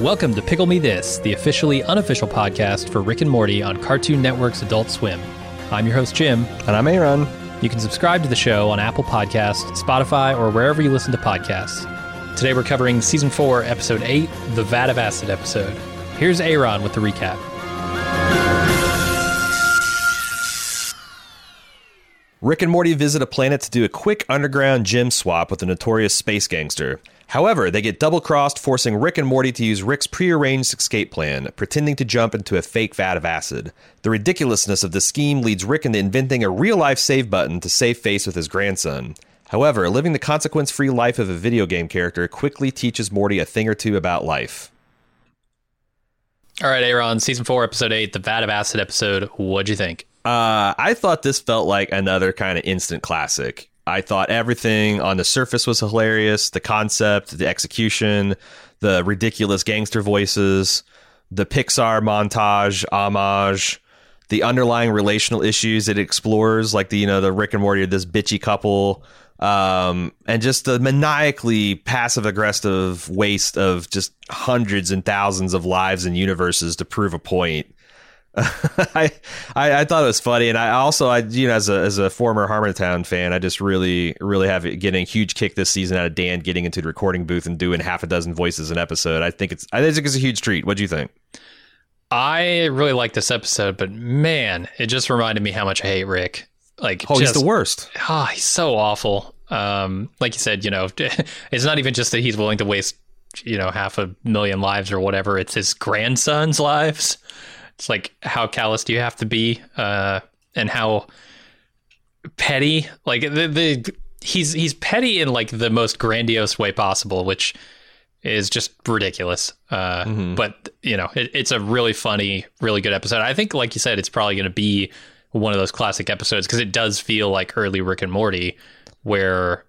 Welcome to Pickle Me This, the officially unofficial podcast for Rick and Morty on Cartoon Network's Adult Swim. I'm your host, Jim. And I'm Aaron. You can subscribe to the show on Apple Podcasts, Spotify, or wherever you listen to podcasts. Today we're covering Season 4, Episode 8, the Vat of Acid episode. Here's Aaron with the recap. Rick and Morty visit a planet to do a quick underground gym swap with a notorious space gangster. However, they get double-crossed, forcing Rick and Morty to use Rick's prearranged escape plan, pretending to jump into a fake vat of acid. The ridiculousness of the scheme leads Rick into inventing a real-life save button to save face with his grandson. However, living the consequence-free life of a video game character quickly teaches Morty a thing or two about life. All right, Aaron, Season 4, Episode 8, the Vat of Acid episode. What'd you think? I thought this felt like another kind of instant classic. I thought everything on the surface was hilarious. The concept, the execution, the ridiculous gangster voices, the Pixar montage, homage, the underlying relational issues it explores, like the Rick and Morty are this bitchy couple, and just the maniacally passive-aggressive waste of just hundreds and thousands of lives and universes to prove a point. I thought it was funny, and I also as a former Harmontown fan, I just really have it getting a huge kick this season out of Dan getting into the recording booth and doing half a dozen voices an episode. I think it's a huge treat. What do you think? I really like this episode, but man, it just reminded me how much I hate Rick. He's the worst. He's so awful. Like you said, it's not even just that he's willing to waste 500,000 lives or whatever. It's his grandson's lives. It's like, how callous do you have to be, and how petty? Like he's petty in like the most grandiose way possible, which is just ridiculous. But it's a really funny, really good episode. I think, like you said, it's probably going to be one of those classic episodes because it does feel like early Rick and Morty, where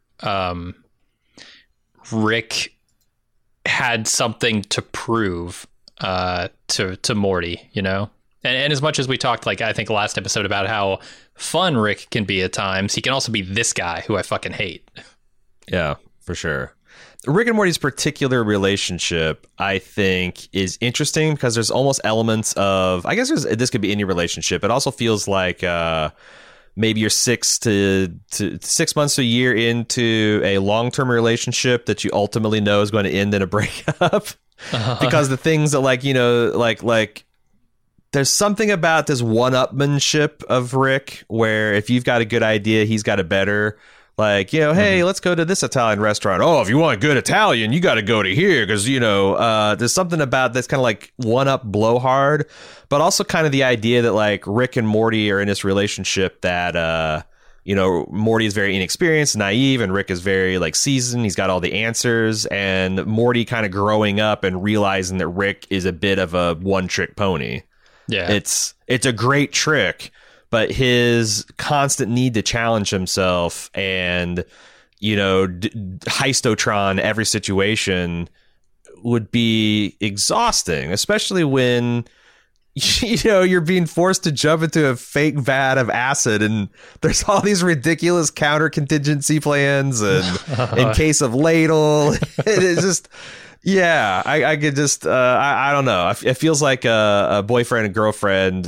Rick had something to prove to Morty, and as much as we talked, I think last episode about how fun Rick can be at times, he can also be this guy who I fucking hate. Yeah, for sure. Rick and Morty's particular relationship, I think, is interesting because there's almost elements of, I guess this could be any relationship. It also feels like maybe you're 6 months to a year into a long-term relationship that you ultimately know is going to end in a breakup. Because the things that there's something about this one-upmanship of Rick where if you've got a good idea, he's got a better. Hey, let's go to this Italian restaurant. Oh, if you want good Italian, you got to go to here because, there's something about this kind of like one-up blowhard, but also kind of the idea that Rick and Morty are in this relationship that, Morty is very inexperienced, naive, and Rick is very seasoned. He's got all the answers, and Morty kind of growing up and realizing that Rick is a bit of a one-trick pony. Yeah, it's a great trick, but his constant need to challenge himself and heistotron every situation would be exhausting, especially when you're being forced to jump into a fake vat of acid and there's all these ridiculous counter contingency plans and in case of ladle. It's just, yeah, I could just, I don't know. It feels like a boyfriend and girlfriend,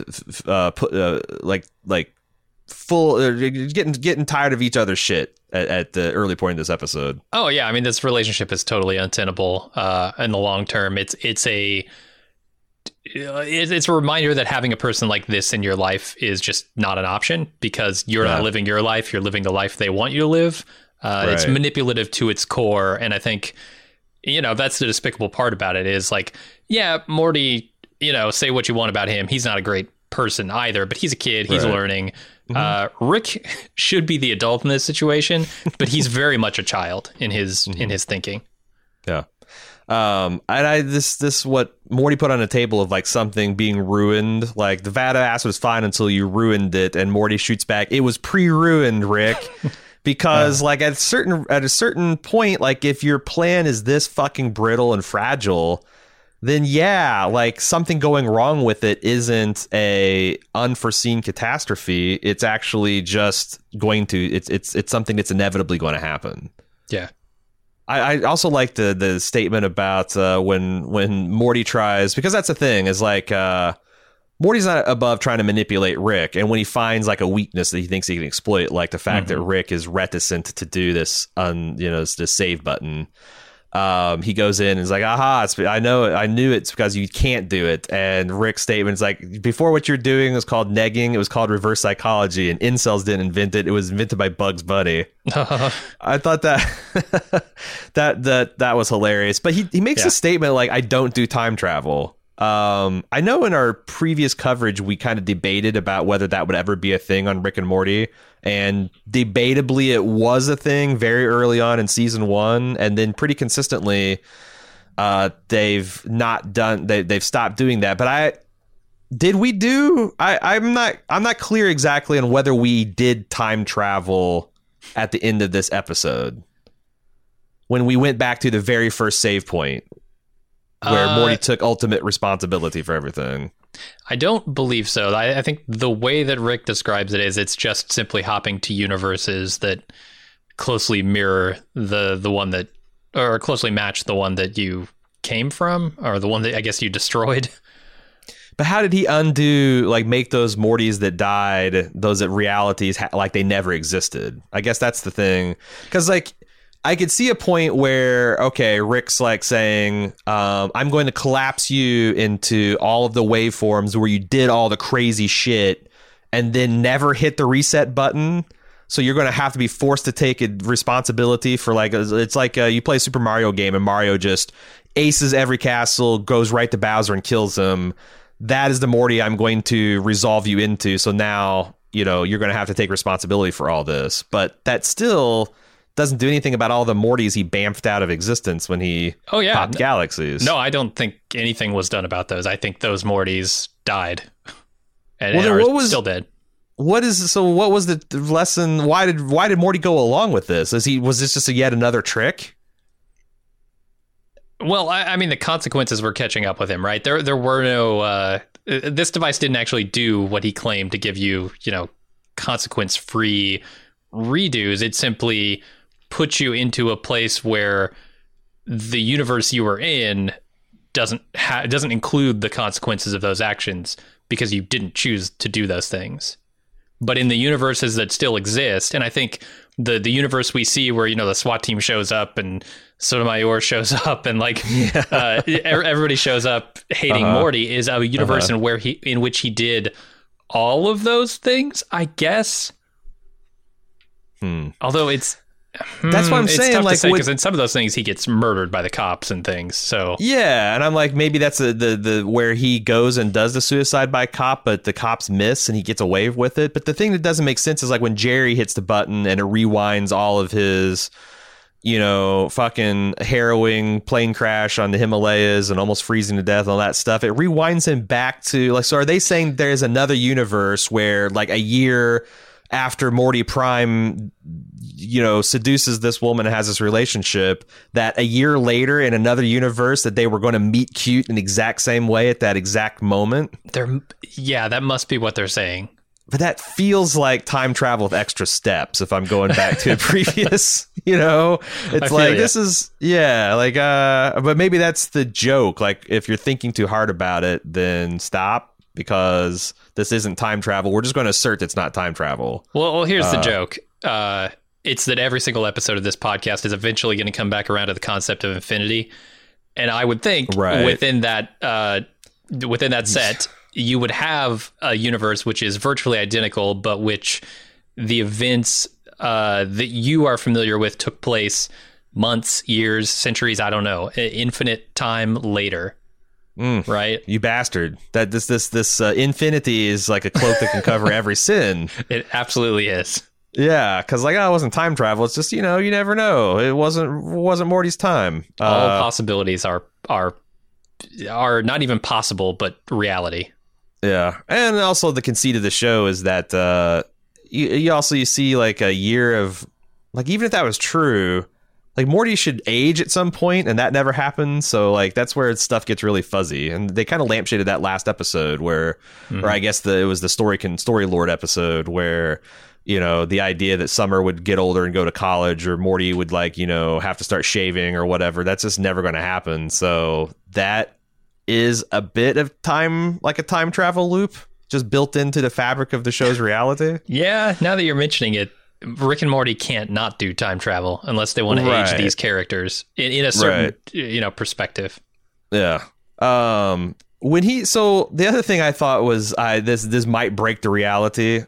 getting tired of each other's shit at the early point of this episode. Oh yeah. I mean, this relationship is totally untenable, in the long term. It's a reminder that having a person like this in your life is just not an option because you're not living your life. You're living the life they want you to live. Right. It's manipulative to its core. And I think, that's the despicable part about it is Morty, say what you want about him. He's not a great person either, but he's a kid. He's learning. Rick should be the adult in this situation, but he's very much a child in his thinking. Yeah. And this what Morty put on the table of something being ruined. The vat of acid was fine until you ruined it, and Morty shoots back. It was pre-ruined, Rick. Because at a certain point, if your plan is this fucking brittle and fragile, then something going wrong with it isn't a unforeseen catastrophe. It's actually just going to it's something that's inevitably going to happen. Yeah. I also like the statement about when Morty tries, because that's the thing is like Morty's not above trying to manipulate Rick, and when he finds like a weakness that he thinks he can exploit, like the fact that Rick is reticent to do this this save button, he goes in and is like, aha, I knew it's because you can't do it. And Rick's statement is like, before what you're doing was called negging, it was called reverse psychology, and incels didn't invent it. It was invented by Bugs Bunny. I thought that was hilarious. But he makes a statement like, I don't do time travel. I know in our previous coverage we kind of debated about whether that would ever be a thing on Rick and Morty, and debatably it was a thing very early on in season 1, and then pretty consistently they've stopped doing that. But I'm not clear exactly on whether we did time travel at the end of this episode when we went back to the very first save point where Morty took ultimate responsibility for everything. I don't believe so. I think the way that Rick describes it is it's just simply hopping to universes that closely mirror the one that, or closely match the one that you came from, or the one that I guess you destroyed. But how did he undo, like, make those Mortys that died, those realities, like they never existed? I guess that's the thing. Because, like, I could see a point where, okay, Rick's like saying, I'm going to collapse you into all of the waveforms where you did all the crazy shit and then never hit the reset button. So you're going to have to be forced to take responsibility for, like, it's like you play a Super Mario game and Mario just aces every castle, goes right to Bowser and kills him. That is the Morty I'm going to resolve you into. So now, you're going to have to take responsibility for all this. But that still doesn't do anything about all the Mortys he bamfed out of existence when he popped galaxies. No, I don't think anything was done about those. I think those Mortys died and are still dead. What was the lesson? Why did Morty go along with this? Was this just yet another trick? Well, I mean, the consequences were catching up with him, right? There were no. This device didn't actually do what he claimed to give you, consequence-free redos. It simply put you into a place where the universe you were in doesn't include the consequences of those actions because you didn't choose to do those things. But in the universes that still exist, and I think the universe we see where, the SWAT team shows up and Sotomayor shows up and everybody shows up hating Morty is a universe in which he did all of those things, I guess. Although that's what I'm saying. Like, because in some of those things he gets murdered by the cops and things. So yeah, and I'm like, maybe that's the where he goes and does the suicide by cop, but the cops miss and he gets away with it. But the thing that doesn't make sense is like when Jerry hits the button and it rewinds all of his, fucking harrowing plane crash on the Himalayas and almost freezing to death and all that stuff. It rewinds him back to like. So are they saying there's another universe where like a year after Morty Prime, seduces this woman and has this relationship, that a year later in another universe that they were going to meet cute in the exact same way at that exact moment? That must be what they're saying. But that feels like time travel with extra steps if I'm going back to a previous, it's like, this is, but maybe that's the joke. Like, if you're thinking too hard about it, then stop, because this isn't time travel. We're just going to assert it's not time travel. Well, here's the joke. It's that every single episode of this podcast is eventually going to come back around to the concept of infinity. And I would think within that set, you would have a universe which is virtually identical, but which the events that you are familiar with took place months, years, centuries, I don't know, infinite time later. Right, you bastard! That this infinity is like a cloak that can cover every sin. It absolutely is. Yeah, because it wasn't time travel. It's just you never know. It wasn't Morty's time. All possibilities are not even possible, but reality. Yeah, and also the conceit of the show is that you see like a year of like, even if that was true, like Morty should age at some point, and that never happened. So like that's where stuff gets really fuzzy, and they kind of lampshaded that last episode where, or I guess it was the Story Lord episode where the idea that Summer would get older and go to college, or Morty would have to start shaving or whatever. That's just never going to happen. So that is a bit of time, like a time travel loop, just built into the fabric of the show's reality. Yeah, now that you're mentioning it, Rick and Morty can't not do time travel unless they want to age these characters in a certain perspective. Yeah. So the other thing I thought was this might break the reality.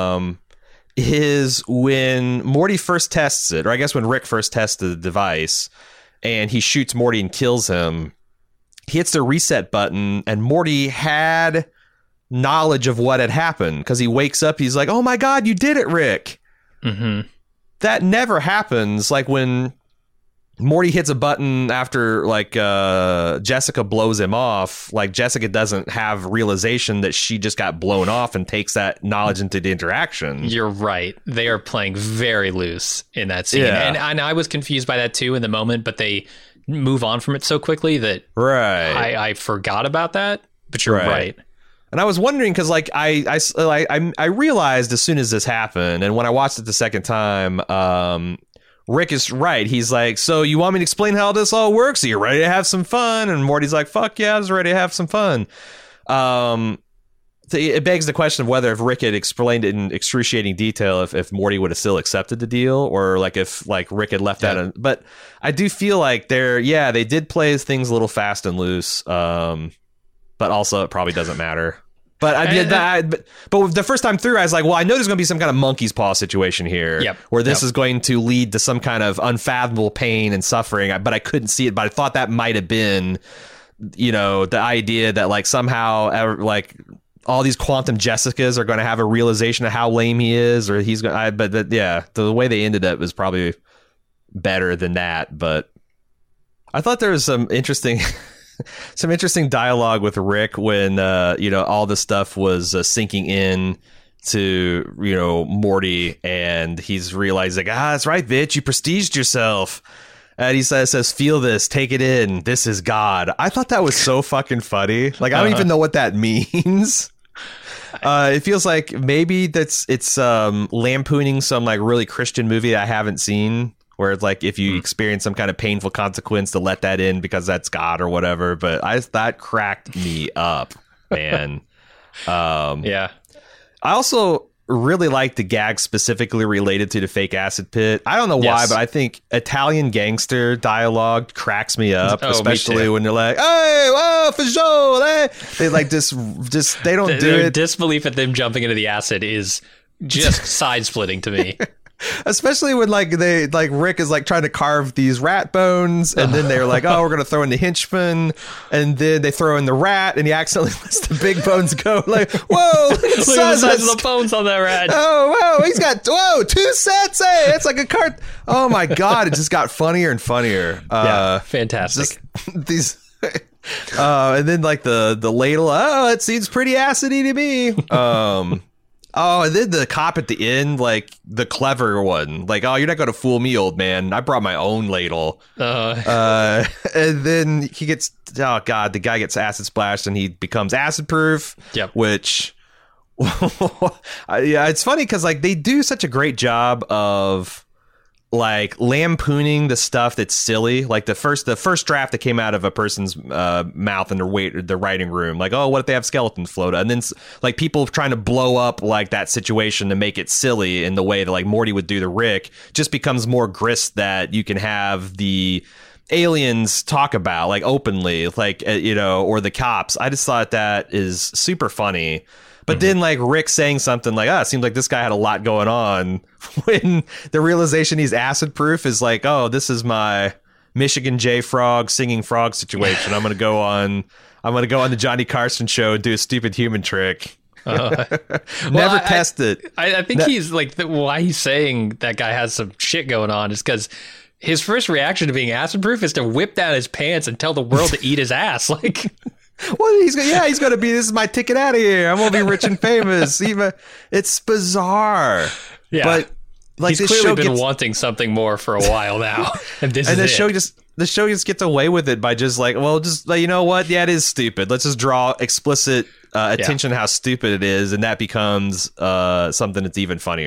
Is when Morty first tests it, or I guess when Rick first tests the device and he shoots Morty and kills him, he hits the reset button and Morty had knowledge of what had happened because he wakes up. He's like, oh my God, you did it, Rick. Mm-hmm. That never happens. Like when Morty hits a button after Jessica blows him off, like Jessica doesn't have realization that she just got blown off and takes that knowledge into the interaction. You're right. They are playing very loose in that scene. Yeah. And I was confused by that too in the moment, but they move on from it so quickly that I forgot about that. But you're right. And I was wondering because I realized as soon as this happened, and when I watched it the second time, Rick is right. He's like, so you want me to explain how this all works? Are you ready to have some fun? And Morty's like, fuck yeah, I was ready to have some fun. It begs the question of whether if Rick had explained it in excruciating detail, if Morty would have still accepted the deal, or if Rick had left that in. But I do feel like they did play things a little fast and loose. But also it probably doesn't matter. But but the first time through, I was like, well, I know there's going to be some kind of monkey's paw situation here where this is going to lead to some kind of unfathomable pain and suffering. But I couldn't see it. But I thought that might have been, the idea that somehow all these quantum Jessicas are going to have a realization of how lame he is, or he's going. The way they ended up was probably better than that. But I thought there was some interesting. Some interesting dialogue with Rick when all this stuff was sinking in to Morty, and he's realizing, that's right, bitch, you prestiged yourself. And he says, feel this, take it in, this is God. I thought that was so fucking funny. I don't even know what that means. It feels like maybe it's lampooning some really Christian movie I haven't seen, where it's if you experience some kind of painful consequence to let that in because that's God or whatever. But that cracked me up, man. Yeah. I also really like the gag specifically related to the fake acid pit. I don't know why, but I think Italian gangster dialogue cracks me up, especially when they're like, hey, whoa, for sure. They just they don't do it. Disbelief at them jumping into the acid is just side splitting to me. Especially when Rick is trying to carve these rat bones, and then they're like, oh, we're gonna throw in the henchman, and then they throw in the rat, and he accidentally lets the big bones go. Whoa, look at the size of the bones on that rat. Oh, he's got 2 sets. Hey, it's like a cart. Oh my God, it just got funnier and funnier. Fantastic. These. And then the ladle. Oh, it seems pretty acidy to me. Oh, and then the cop at the end, the clever one, oh, you're not going to fool me, old man. I brought my own ladle. And then he gets, oh God, the guy gets acid splashed and he becomes acid proof. Yep. Which, yeah, it's funny because they do such a great job of lampooning the stuff that's silly, the first draft that came out of a person's mouth in the writing room, oh, what if they have skeletons float, and then people trying to blow up that situation to make it silly in the way that Morty would do to Rick just becomes more grist that you can have the aliens talk about openly, or the cops. I just thought that is super funny. But then Rick saying something it seems like this guy had a lot going on, when the realization he's acid proof is oh, this is my Michigan J Frog singing frog situation. I'm going to go on the Johnny Carson show and do a stupid human trick. Never test it. I think he's why he's saying that guy has some shit going on is because his first reaction to being acid proof is to whip down his pants and tell the world to eat his ass. Well, he's going to be, this is my ticket out of here. I'm going to be rich and famous. It's bizarre. Yeah. But he's clearly been wanting something more for a while now. And the show just gets away with it by just you know what? Yeah, it is stupid. Let's just draw explicit attention to how stupid it is. And that becomes something that's even funnier.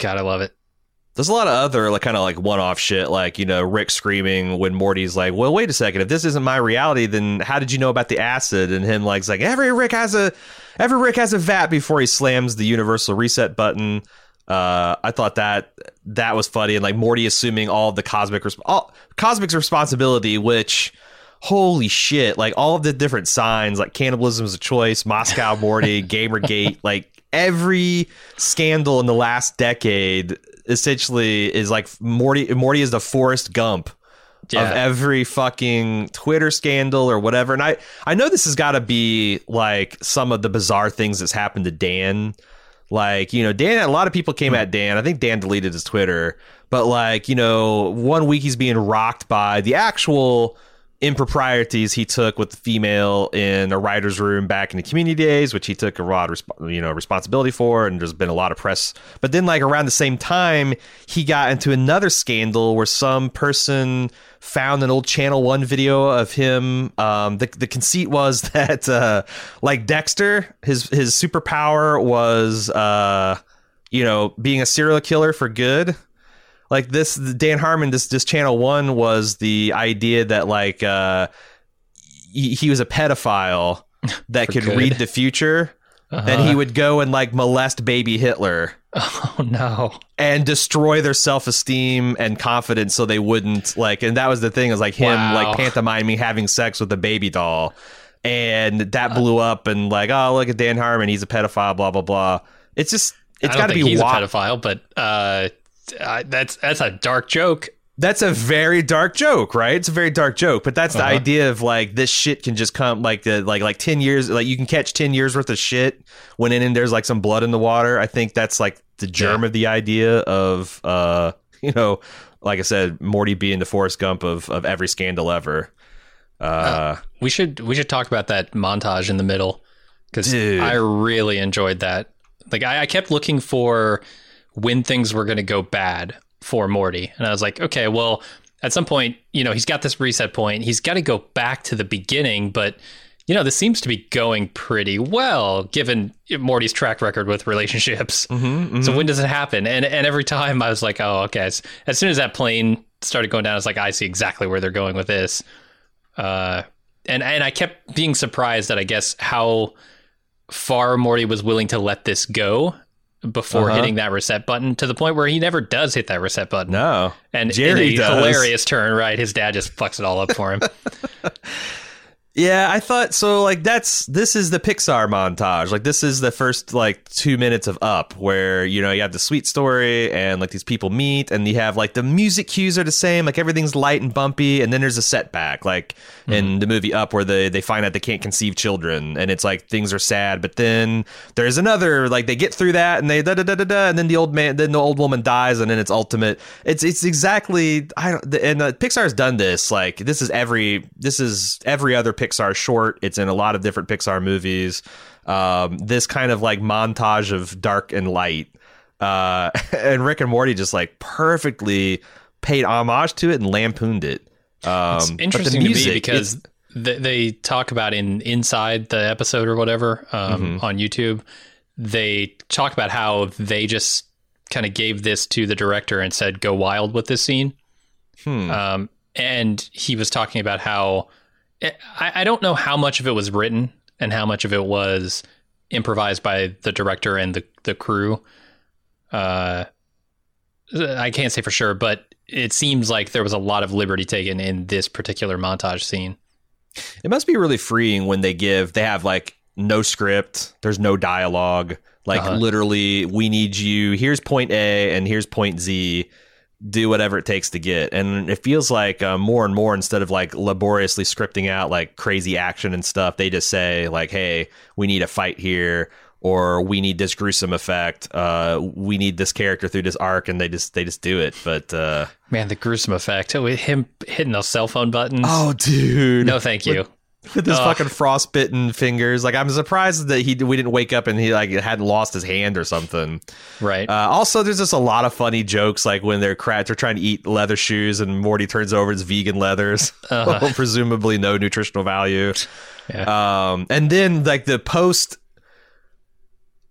Gotta love it. There's a lot of other like kind of like one-off shit, like, you know, Rick screaming when Morty's like, well, wait a second, if this isn't my reality, then how did you know about the acid? And him like, every Rick has a vat before he slams the universal reset button. I thought that was funny, and like Morty assuming all of the cosmic's responsibility, which, holy shit, like all of the different signs, like cannibalism is a choice, Moscow Morty, Gamergate, like every scandal in the last decade essentially is like Morty is the Forrest Gump of every fucking Twitter scandal or whatever. And I know this has got to be like some of the bizarre things that's happened to Dan. Like, you know, Dan, a lot of people came at Dan. I think Dan deleted his Twitter, but like, you know, one week he's being rocked by the actual improprieties he took with the female in a writer's room back in the Community days, which he took a lot of responsibility for, and there's been a lot of press. But then like around the same time, he got into another scandal where some person found an old Channel 1 video of him. The conceit was that like Dexter, his superpower was being a serial killer for good. Like this, Dan Harmon, this Channel 1 was the idea that like he was a pedophile that could read the future, and he would go and like molest baby Hitler. Oh no! And destroy their self-esteem and confidence, so they wouldn't like. And that was the thing, is like him like pantomiming having sex with a baby doll, and that blew up. And like, oh, look at Dan Harmon, he's a pedophile. Blah blah blah. It's got to be he's a pedophile, but that's a dark joke. That's a very dark joke, right? It's a very dark joke, but that's the idea of like this shit can just come like 10 years, like you can catch 10 years worth of shit when there's like some blood in the water. I think that's like the germ of the idea of like I said, Morty being the Forrest Gump of every scandal ever. We should talk about that montage in the middle, because I really enjoyed that. Like I kept looking for when things were going to go bad for Morty, and I was like, okay, well, at some point, you know, he's got this reset point, he's got to go back to the beginning, but you know, this seems to be going pretty well given Morty's track record with relationships. So when does it happen? And every time I was like, oh, okay, as soon as that plane started going down, I was like, I see exactly where they're going with this. And I kept being surprised at, I guess, how far Morty was willing to let this go before hitting that reset button, to the point where he never does hit that reset button. No. And Jerry in a hilarious turn, right? His dad just fucks it all up for him. Yeah, I thought so. Like this is the Pixar montage. Like this is the first like 2 minutes of Up, where you know you have the sweet story and like these people meet, and you have like the music cues are the same, like everything's light and bumpy, and then there's a setback, like in the movie Up, where they find out they can't conceive children, and it's like things are sad, but then there's another, like they get through that, and they and then the old woman dies, and then it's ultimate. It's exactly Pixar's done this. Like this is every other Pixar short. It's in a lot of different Pixar movies. This kind of like montage of dark and light, and Rick and Morty just like perfectly paid homage to it and lampooned it. It's interesting to me because they talk about inside the episode or whatever on YouTube. They talk about how they just kind of gave this to the director and said, "Go wild with this scene." And he was talking about how I don't know how much of it was written and how much of it was improvised by the director and the crew. I can't say for sure, but it seems like there was a lot of liberty taken in this particular montage scene. It must be really freeing when they have like no script, there's no dialogue, like literally, we need you, here's point A and here's point Z, do whatever it takes to get. And it feels like more and more, instead of like laboriously scripting out like crazy action and stuff, they just say like, hey, we need a fight here, or we need this gruesome effect, we need this character through this arc, and they just do it. But man, the gruesome effect with him hitting those cell phone buttons. Oh dude, no thank you. With his fucking frostbitten fingers. Like, I'm surprised that we didn't wake up and he like hadn't lost his hand or something. Right. Also, there's just a lot of funny jokes, like when they're trying to eat leather shoes and Morty turns over his vegan leathers, presumably no nutritional value. Yeah. And then like the post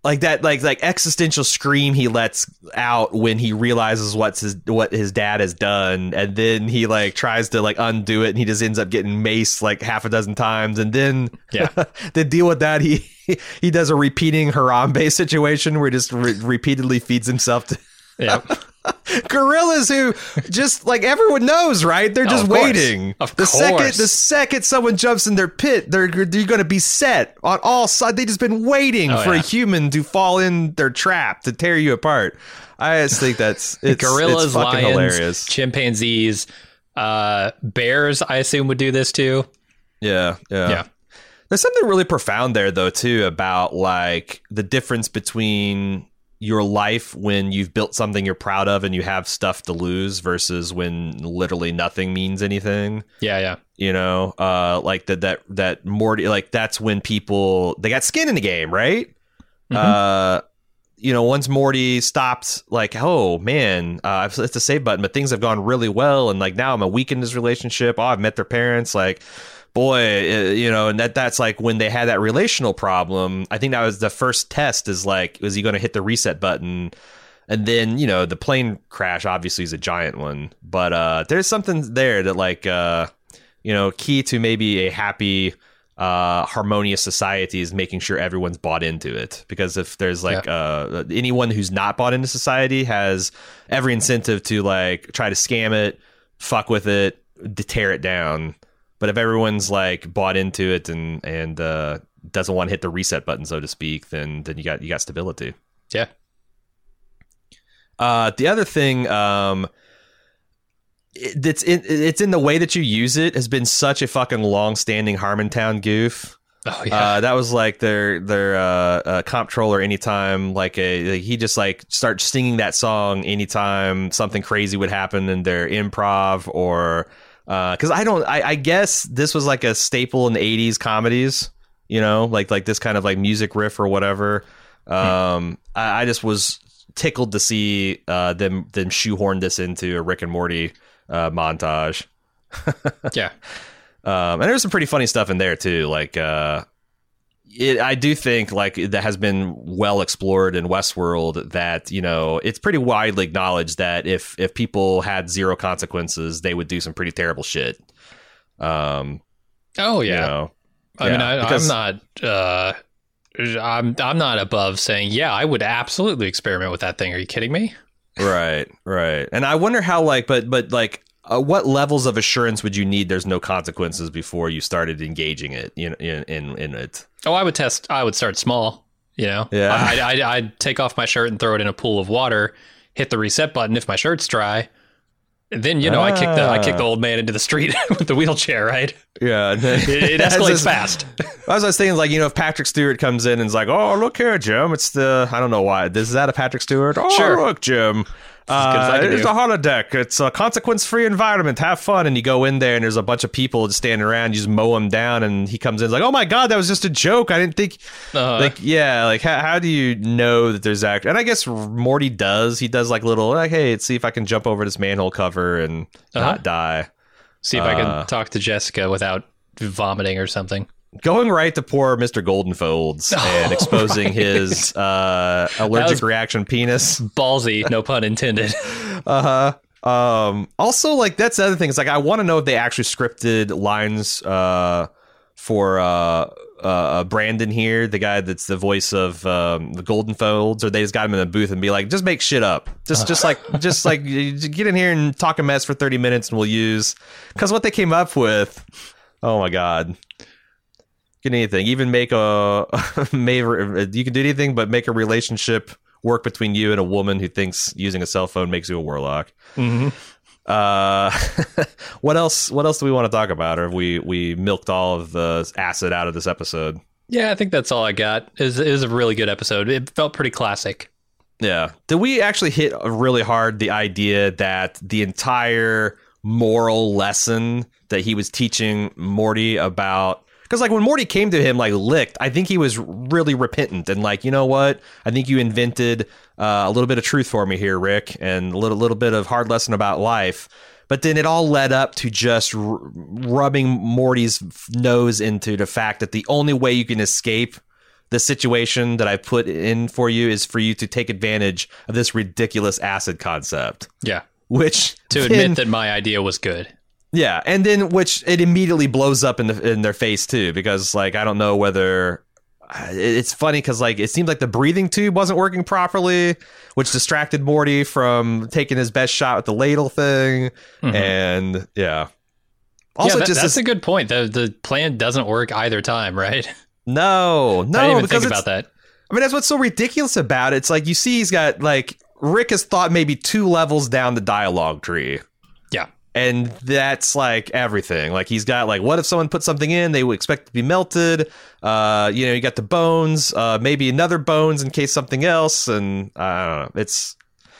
like that like existential scream he lets out when he realizes what his dad has done, and then he like tries to like undo it, and he just ends up getting maced like half a dozen times, and then to deal with that he does a repeating Harambe situation where he just repeatedly feeds himself to gorillas who just like everyone knows, right? They're just waiting. The second someone jumps in their pit, they're going to be set on all sides. They've just been waiting for a human to fall in their trap to tear you apart. I just think it's gorillas, fucking lions, hilarious. Chimpanzees, bears, I assume would do this too. Yeah. There's something really profound there though too about like the difference between your life when you've built something you're proud of and you have stuff to lose versus when literally nothing means anything. Yeah. You know, like that Morty, like that's when people, they got skin in the game, right? Mm-hmm. You know, once Morty stopped, like, oh man, it's a save button, but things have gone really well. And like now I'm a week in this relationship. Oh, I've met their parents. Like, boy, you know, and that's like when they had that relational problem. I think that was the first test is like, was he going to hit the reset button? And then, you know, the plane crash obviously is a giant one. But there's something there that like, you know, key to maybe a happy, harmonious society is making sure everyone's bought into it. Because if there's like anyone who's not bought into society has every incentive to like try to scam it, fuck with it, to tear it down. But if everyone's like bought into it and doesn't want to hit the reset button, so to speak, then you got stability. Yeah. The other thing, it's in the way that you use it has been such a fucking long-standing Harmontown goof. Oh yeah. That was like their comptroller. Anytime like he just like starts singing that song anytime something crazy would happen in their improv or. Because I guess this was like a staple in the 80s comedies, you know, like this kind of like music riff or whatever. I just was tickled to see them shoehorn this into a Rick and Morty montage. Yeah. And there's some pretty funny stuff in there too. Like I do think like that has been well explored in Westworld that, you know, it's pretty widely acknowledged that if people had zero consequences, they would do some pretty terrible shit. Oh yeah. You know, I mean, I'm not above saying, yeah, I would absolutely experiment with that thing. Are you kidding me? Right. And I wonder how like, but like, what levels of assurance would you need there's no consequences before you started engaging it in it? Oh, I would start small, you know? Yeah. I'd take off my shirt and throw it in a pool of water, hit the reset button if my shirt's dry. And then, you know, I kick the old man into the street with the wheelchair, right? Yeah. It escalates fast. I was thinking, like, you know, if Patrick Stewart comes in and is like, oh, look here, Jim. It's I don't know why. Is that a Patrick Stewart? Oh, sure. Look, Jim. It's a holodeck. It's a consequence-free environment. Have fun. And you go in there and there's a bunch of people just standing around. You just mow them down and he comes in and is like, oh my God, that was just a joke. I didn't think like, yeah, like how do you know that there's and I guess Morty does. He does like little like, hey, let's see if I can jump over this manhole cover and not die. See if I can talk to Jessica without vomiting or something. Going right to poor Mr. Goldenfolds and exposing his allergic reaction penis. Ballsy, no pun intended. Also, like, that's the other thing. It's like, I want to know if they actually scripted lines for Brandon here, the guy that's the voice of the Goldenfolds, or they just got him in a booth and be like, just make shit up. Just like get in here and talk a mess for 30 minutes and we'll use. Because what they came up with, oh my God. Can anything, even make you can do anything but make a relationship work between you and a woman who thinks using a cell phone makes you a warlock. Mm-hmm. What else do we want to talk about? Or have we milked all of the acid out of this episode? Yeah, I think that's all I got. It was a really good episode. It felt pretty classic. Yeah. Did we actually hit really hard the idea that the entire moral lesson that he was teaching Morty about? Because, like, when Morty came to him, like, licked, I think he was really repentant and like, you know what? I think you invented a little bit of truth for me here, Rick, and a little bit of hard lesson about life. But then it all led up to just rubbing Morty's nose into the fact that the only way you can escape the situation that I put in for you is for you to take advantage of this ridiculous acid concept. Yeah. Which to admit that my idea was good. Yeah, and then which it immediately blows up in their face too, because like I don't know whether it's funny because like it seems like the breathing tube wasn't working properly, which distracted Morty from taking his best shot with the ladle thing, and yeah. Also, that's a good point. The plan doesn't work either time, right? No, I didn't even think about that. I mean, that's what's so ridiculous about it. It's like you see, he's got like Rick has thought maybe 2 levels down the dialogue tree. Yeah. And that's like everything. Like he's got like, what if someone put something in, they would expect it to be melted. You got the bones, maybe another bones in case something else. And I don't know. It's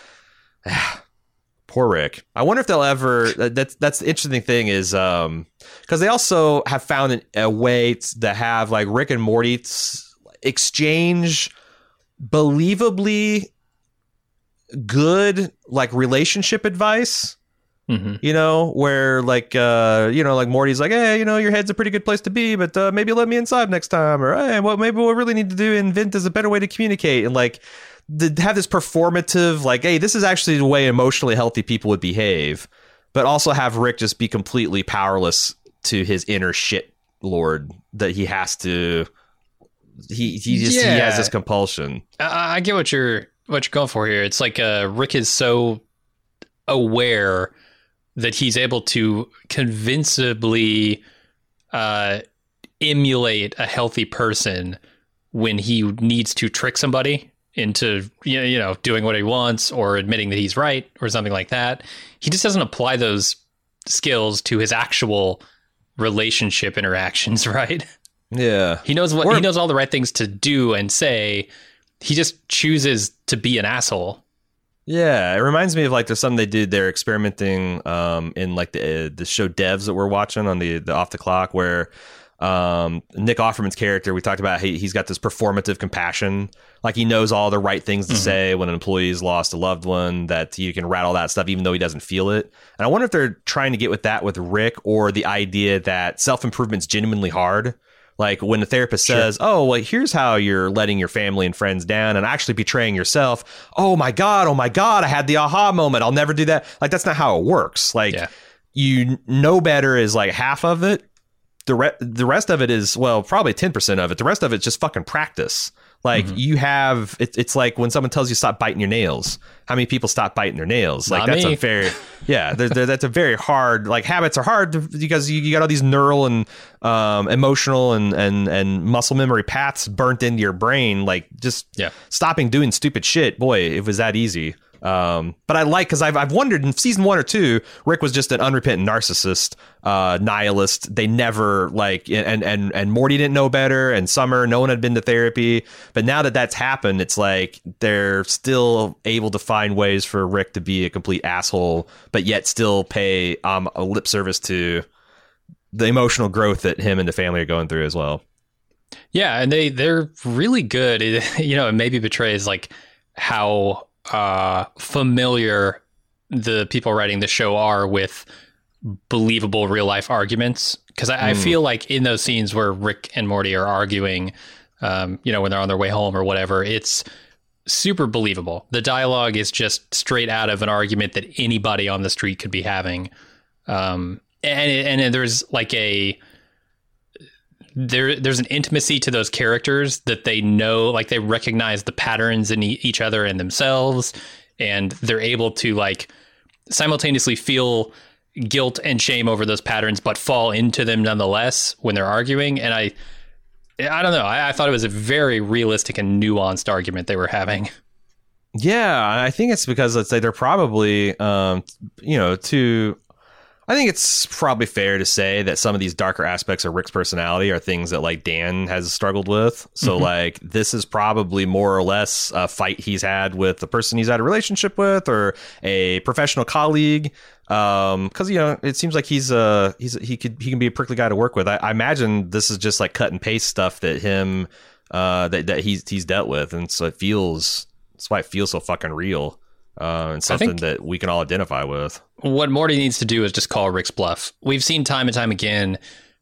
poor Rick. I wonder if they'll ever, that's the interesting thing is, because they also have found a way to have like Rick and Morty exchange believably good like relationship advice. You know, where like, like Morty's like, hey, your head's a pretty good place to be, but maybe let me inside next time. Or, hey, maybe what we really need to do invent is a better way to communicate. And like have this performative, like, hey, this is actually the way emotionally healthy people would behave. But also have Rick just be completely powerless to his inner shit lord that he has to. He has this compulsion. I get what you're going for here. It's like Rick is so aware that he's able to convincingly emulate a healthy person when he needs to trick somebody into doing what he wants or admitting that he's right or something like that. He just doesn't apply those skills to his actual relationship interactions, right? Yeah. He knows he knows all the right things to do and say. He just chooses to be an asshole. Yeah, it reminds me of like there's something they did. They're experimenting in like the show Devs that we're watching on the Off the Clock, where Nick Offerman's character, we talked about, he's got this performative compassion. Like he knows all the right things to say when an employee's lost a loved one, that you can rattle that stuff even though he doesn't feel it. And I wonder if they're trying to get with that with Rick, or the idea that self-improvement's genuinely hard. Like when the therapist says, oh, well, here's how you're letting your family and friends down and actually betraying yourself. Oh, my God, I had the aha moment. I'll never do that. Like, that's not how it works. Like, you know better is like half of it. The rest of it is, well, probably 10% of it. The rest of it's just fucking practice. Like you have, it's like when someone tells you stop biting your nails. How many people stop biting their nails? Like that's a very, that's a very hard, like habits are hard because you got all these neural and emotional and muscle memory paths burnt into your brain. Like just stopping doing stupid shit. Boy, it was that easy. But I like, because I've wondered in season 1 or 2, Rick was just an unrepentant narcissist, nihilist. They never like, and Morty didn't know better, and Summer, no one had been to therapy. But now that that's happened, it's like they're still able to find ways for Rick to be a complete asshole, but yet still pay a lip service to the emotional growth that him and the family are going through as well. Yeah, and they're really good. It maybe betrays like how familiar the people writing the show are with believable real life arguments, because I feel like in those scenes where Rick and Morty are arguing, when they're on their way home or whatever, it's super believable. The dialogue is just straight out of an argument that anybody on the street could be having, and there's like there's an intimacy to those characters that they know, like they recognize the patterns in each other and themselves, and they're able to like simultaneously feel guilt and shame over those patterns, but fall into them nonetheless when they're arguing. And I don't know. I thought it was a very realistic and nuanced argument they were having. Yeah, I think it's because, let's say, they're probably, I think it's probably fair to say that some of these darker aspects of Rick's personality are things that like Dan has struggled with. So like this is probably more or less a fight he's had with the person he's had a relationship with, or a professional colleague. Because it seems like he can be a prickly guy to work with. I imagine this is just like cut and paste stuff that him that he's dealt with, and so that's why it feels so fucking real. And something that we can all identify with. What Morty needs to do is just call Rick's bluff. We've seen time and time again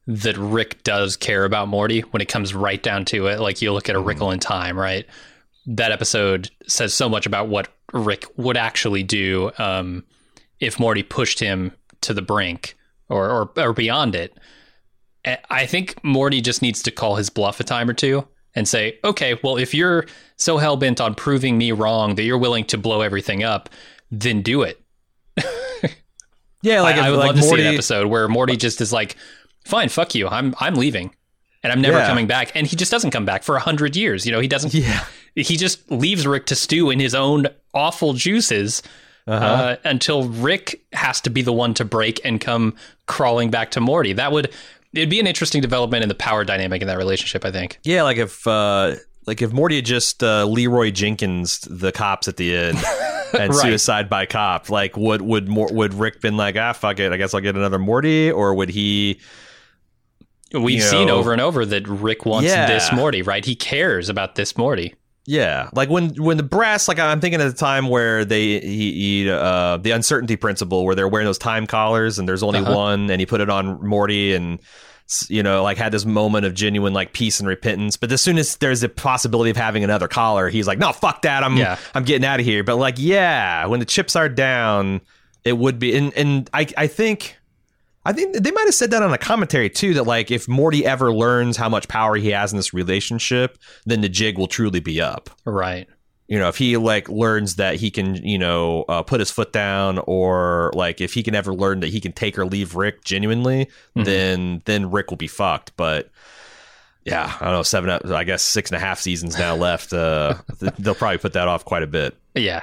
that Rick does care about Morty when it comes right down to it. Like, you look at A Wrinkle in Time, right? That episode says so much about what Rick would actually do if Morty pushed him to the brink or beyond it. I think Morty just needs to call his bluff a time or two and say, okay, well, if you're so hell-bent on proving me wrong that you're willing to blow everything up, then do it. Yeah, like I would like love to Morty, see an episode where Morty just is like, fine, fuck you, I'm leaving, and I'm never coming back. And he just doesn't come back for 100 years. You know, he doesn't. Yeah. He just leaves Rick to stew in his own awful juices until Rick has to be the one to break and come crawling back to Morty. It'd be an interesting development in the power dynamic in that relationship, I think. Yeah, like if Morty had just Leroy Jenkins the cops at the end and Right. Suicide by Cop, like would Rick been like, fuck it, I guess I'll get another Morty, or would he? We've seen over and over that Rick wants this Morty, right? He cares about this Morty. Yeah, like when the brass, like I'm thinking at the time where the uncertainty principle, where they're wearing those time collars and there's only one, and he put it on Morty and, you know, like had this moment of genuine like peace and repentance. But as soon as there's a possibility of having another collar, he's like, no, fuck that, I'm getting out of here. But like, when the chips are down, it would be, and I think they might have said that on a commentary too, that like if Morty ever learns how much power he has in this relationship, then the jig will truly be up. Right. You know, if he like learns that he can, put his foot down, or like if he can ever learn that he can take or leave Rick genuinely, then Rick will be fucked. But yeah, I don't know, 6.5 seasons now left. They'll probably put that off quite a bit. Yeah.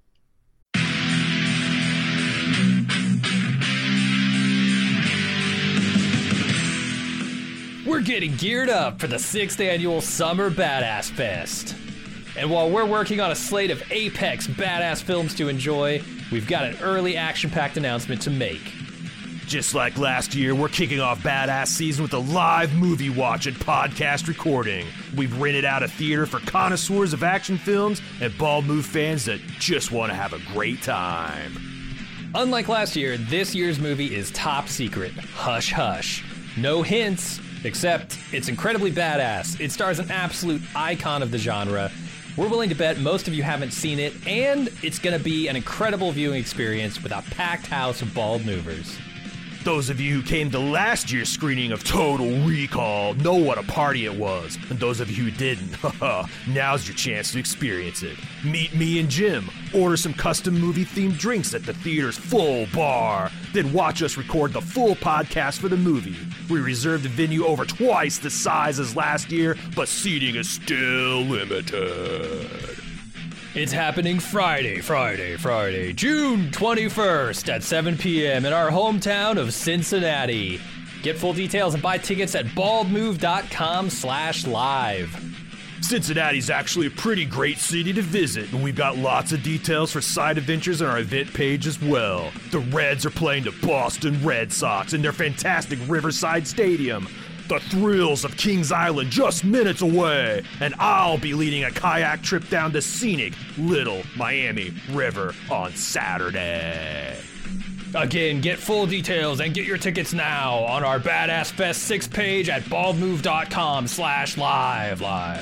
We're getting geared up for the 6th annual Summer Badass Fest. And while we're working on a slate of apex badass films to enjoy, we've got an early action-packed announcement to make. Just like last year, we're kicking off Badass Season with a live movie watch and podcast recording. We've rented out a theater for connoisseurs of action films and Bald Move fans that just want to have a great time. Unlike last year, this year's movie is top secret. Hush hush. No hints, except it's incredibly badass. It stars an absolute icon of the genre. We're willing to bet most of you haven't seen it, and it's going to be an incredible viewing experience with a packed house of bald movers. Those of you who came to last year's screening of Total Recall know what a party it was. And those of you who didn't, now's your chance to experience it. Meet me and Jim, order some custom movie-themed drinks at the theater's full bar, then watch us record the full podcast for the movie. We reserved a venue over twice the size as last year, but seating is still limited. It's happening Friday, June 21st at 7 p.m. in our hometown of Cincinnati. Get full details and buy tickets at baldmove.com/live. Cincinnati's actually a pretty great city to visit, and we've got lots of details for side adventures on our event page as well. The Reds are playing the Boston Red Sox in their fantastic Riverside Stadium. The thrills of Kings Island just minutes away, and I'll be leading a kayak trip down the scenic Little Miami River on Saturday. Again, get full details and get your tickets now on our Badass Fest 6 page at baldmove.com/live.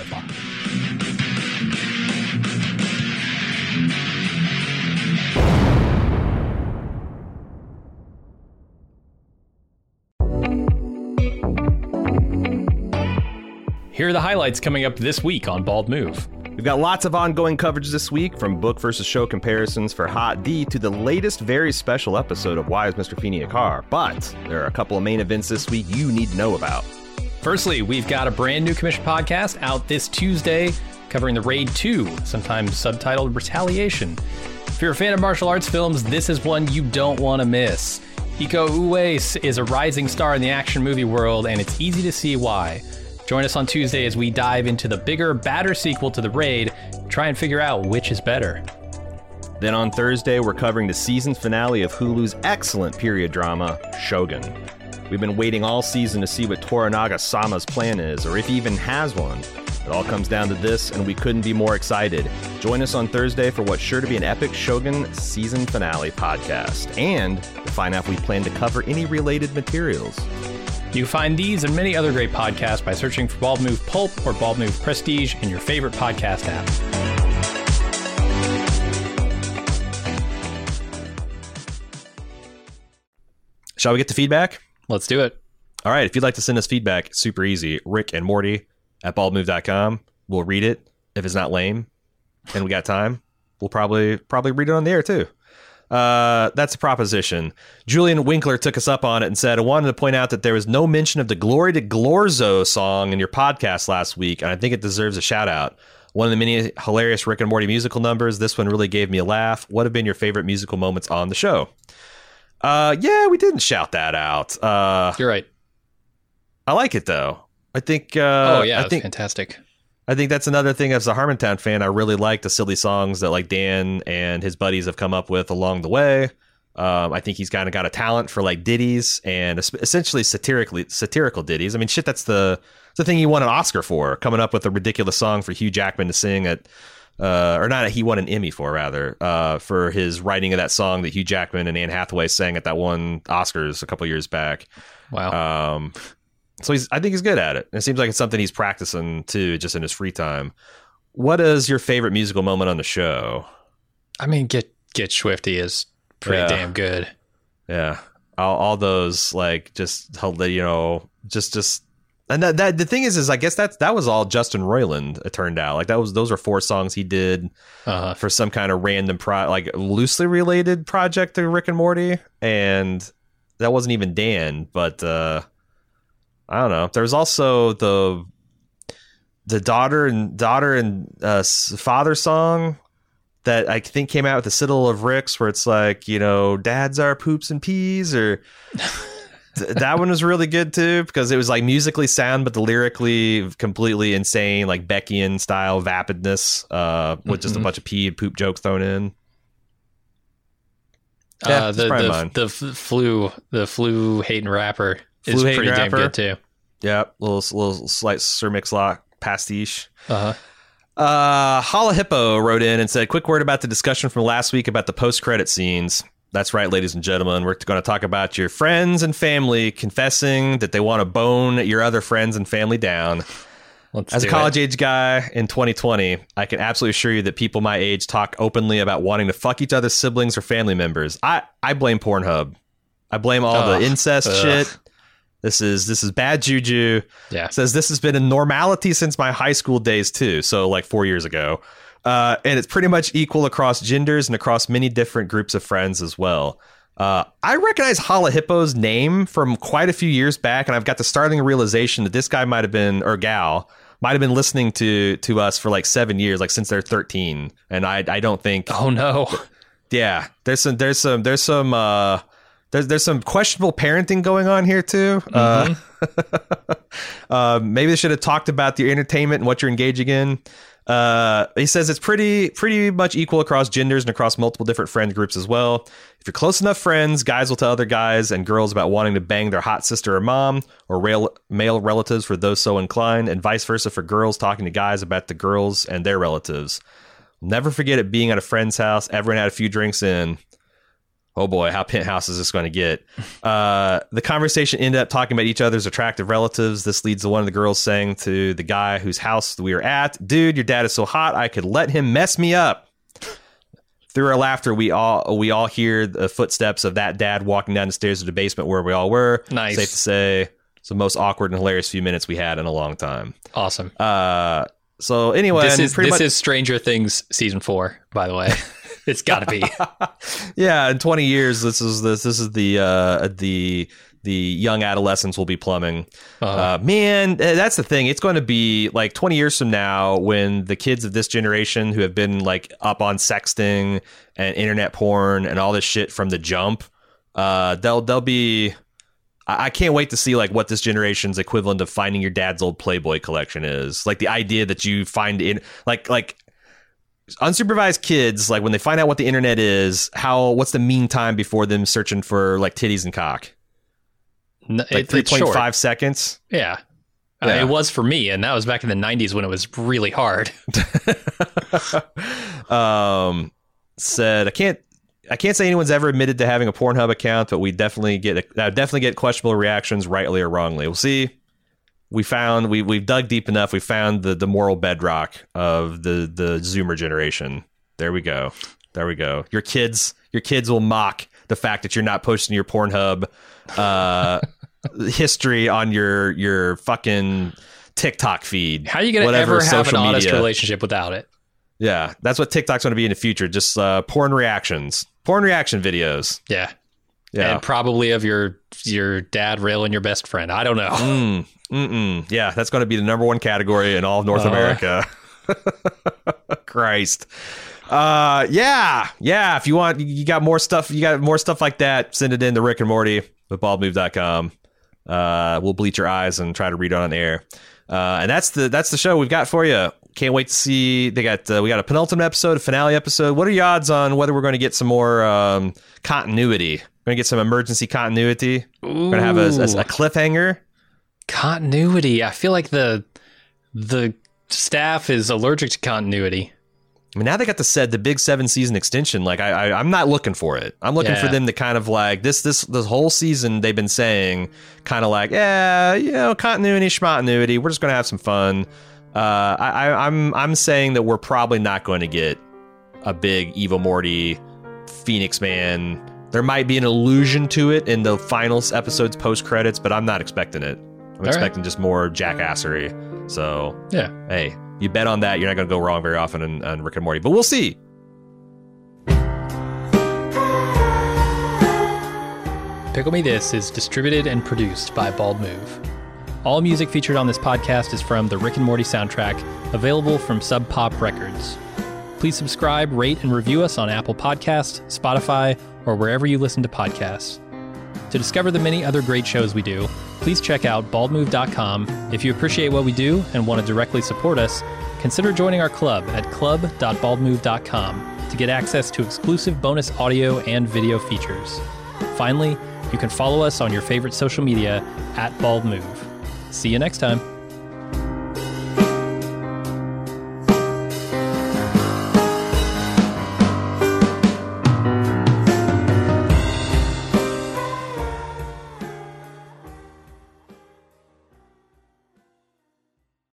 Here are the highlights coming up this week on Bald Move. We've got lots of ongoing coverage this week, from book versus show comparisons for Hot D to the latest very special episode of Why is Mr. Feeney a Car? But there are a couple of main events this week you need to know about. Firstly, we've got a brand new commission podcast out this Tuesday covering the Raid 2, sometimes subtitled Retaliation. If you're a fan of martial arts films, this is one you don't want to miss. Iko Uwais is a rising star in the action movie world, and it's easy to see why. Join us on Tuesday as we dive into the bigger, badder sequel to The Raid, try and figure out which is better. Then on Thursday, we're covering the season finale of Hulu's excellent period drama, Shogun. We've been waiting all season to see what Toranaga Sama's plan is, or if he even has one. It all comes down to this, and we couldn't be more excited. Join us on Thursday for what's sure to be an epic Shogun season finale podcast, and to find out if we plan to cover any related materials. You can find these and many other great podcasts by searching for Bald Move Pulp or Bald Move Prestige in your favorite podcast app. Shall we get to feedback? Let's do it. All right. If you'd like to send us feedback, super easy. Rick and Morty at baldmove.com. We'll read it. If it's not lame and we got time, we'll probably read it on the air too. That's a proposition. Julian Winkler took us up on it and said, I wanted to point out that there was no mention of the Glory to Glorzo song in your podcast last week, and I think it deserves a shout out. One of the many hilarious Rick and Morty musical numbers. This one really gave me a laugh. What have been your favorite musical moments on the show? Yeah, we didn't shout that out. You're right. I like it though. I think. It's fantastic. I think that's another thing as a Harmontown fan. I really like the silly songs that like Dan and his buddies have come up with along the way. I think he's kind of got a talent for like ditties and essentially satirical ditties. I mean, shit, that's the thing he won an Oscar for, coming up with a ridiculous song for Hugh Jackman to sing at, or not, he won an Emmy for rather, for his writing of that song that Hugh Jackman and Anne Hathaway sang at that one Oscars a couple years back. Wow. So I think he's good at it. It seems like it's something he's practicing too, just in his free time. What is your favorite musical moment on the show? I mean, Get Swifty is pretty damn good. Yeah. All those like just, you know, just, and that the thing is I guess that was all Justin Roiland. It turned out like those are 4 songs he did for some kind of random like loosely related project to Rick and Morty, and that wasn't even Dan, but I don't know. There's also the daughter and father song that I think came out with the Citadel of Ricks, where it's like, you know, dads are poops and peas, or that one was really good too, because it was like musically sound, but the lyrically completely insane, like Beckian style vapidness, with just a bunch of pee and poop jokes thrown in. Yeah, the flu hating rapper is pretty damn good too. Yeah, little slight Sir Mix-a-Lot pastiche. Holla Hippo wrote in and said, quick word about the discussion from last week about the post-credit scenes. That's right, ladies and gentlemen. We're going to talk about your friends and family confessing that they want to bone your other friends and family down. As a college-age guy in 2020, I can absolutely assure you that people my age talk openly about wanting to fuck each other's siblings or family members. I blame Pornhub. I blame all the incest shit. This is bad juju. Yeah. Says this has been a normality since my high school days too. So like 4 years ago. And it's pretty much equal across genders and across many different groups of friends as well. I recognize Holla Hippo's name from quite a few years back, and I've got the startling realization that this guy might have been, or gal, might have been listening to us for like 7 years, like since they're 13. And I don't think. Oh no. Yeah, there's some questionable parenting going on here too. Maybe they should have talked about your entertainment and what you're engaging in. He says it's pretty much equal across genders and across multiple different friend groups as well. If you're close enough friends, guys will tell other guys and girls about wanting to bang their hot sister or mom, or male relatives for those so inclined, and vice versa for girls talking to guys about the girls and their relatives. Never forget it being at a friend's house. Everyone had a few drinks in. Oh boy, how penthouse is this going to get? The conversation ended up talking about each other's attractive relatives. This leads to one of the girls saying to the guy whose house we were at, dude, your dad is so hot, I could let him mess me up. Through our laughter, we all hear the footsteps of that dad walking down the stairs of the basement where we all were. Nice. Safe to say, it's the most awkward and hilarious few minutes we had in a long time. Awesome. So anyway, this is Stranger Things season 4, by the way. It's got to be. Yeah, in 20 years, this is the young adolescents will be plumbing. Man, that's the thing. It's going to be like 20 years from now when the kids of this generation who have been like up on sexting and internet porn and all this shit from the jump, they'll be. I can't wait to see like what this generation's equivalent of finding your dad's old Playboy collection is. Like the idea that you find in like unsupervised kids, like when they find out what the internet is, what's the mean time before them searching for like titties and cock? Like 3.5 seconds. Yeah. It was for me, and that was back in the 90s when it was really hard. Said I can't say anyone's ever admitted to having a Pornhub account, but we definitely get questionable reactions, rightly or wrongly. We'll see. We've dug deep enough. We found the moral bedrock of the Zoomer generation. There we go. Your kids will mock the fact that you're not posting your Pornhub history on your fucking TikTok feed. How are you going to ever have an honest relationship without it? Yeah, that's what TikTok's going to be in the future. Just porn reaction videos. Yeah. And probably of your dad railing your best friend. I don't know. Yeah, that's going to be the number one category in all of North America. Christ. Yeah. If you want, you got more stuff like that, send it in to Rick and Morty at baldmove.com. We'll bleach your eyes and try to read it on air. And that's the show we've got for you. Can't wait to see. We got a penultimate episode, a finale episode. What are your odds on whether we're going to get some more continuity? We're going to get some emergency continuity. We're going to have a cliffhanger. Continuity. I feel like the staff is allergic to continuity. I mean, now they got the big 7-season extension. Like I'm not looking for it. I'm looking for them to kind of like this whole season. They've been saying kind of like, continuity, schmontinuity. We're just going to have some fun. I'm saying that we're probably not going to get a big Evil Morty, Phoenix Man. There might be an allusion to it in the final episode's post credits, but I'm not expecting it. I'm expecting just more jackassery. So yeah, hey, you bet on that. You're not going to go wrong very often on Rick and Morty, but we'll see. Pickle Me This is distributed and produced by Bald Move. All music featured on this podcast is from the Rick and Morty soundtrack, available from Sub Pop Records. Please subscribe, rate, and review us on Apple Podcasts, Spotify, or wherever you listen to podcasts. To discover the many other great shows we do, please check out baldmove.com. If you appreciate what we do and want to directly support us, consider joining our club at club.baldmove.com to get access to exclusive bonus audio and video features. Finally, you can follow us on your favorite social media at Bald Move. See you next time.